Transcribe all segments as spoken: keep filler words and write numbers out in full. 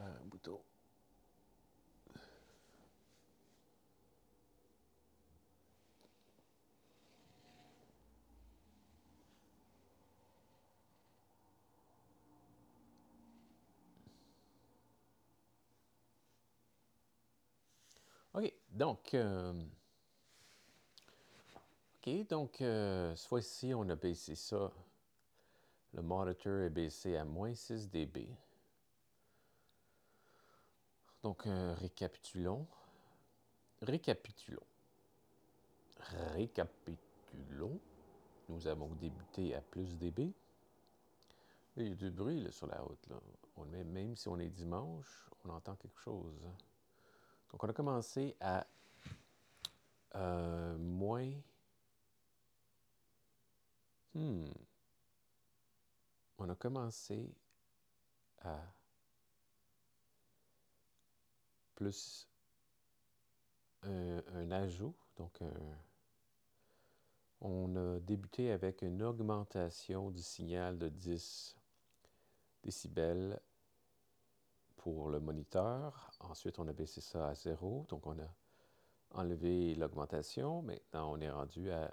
un bouton. OK, donc, euh, OK, donc, euh, cette fois-ci, on a baissé ça. Le monitor est baissé à moins six décibels. Donc, euh, récapitulons. Récapitulons. Récapitulons. Nous avons débuté à plus dB. Il y a du bruit là, sur la route. Là. On, même si on est dimanche, on entend quelque chose. Donc, on a commencé à euh, moins... Hmm. On a commencé à plus un, un ajout. Donc, un, on a débuté avec une augmentation du signal de dix décibels pour le moniteur. Ensuite, on a baissé ça à zéro. Donc, on a enlevé l'augmentation. Maintenant, on est rendu à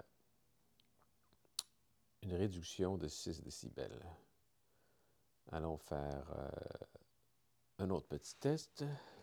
une réduction de six décibels. Allons faire euh, un autre petit test.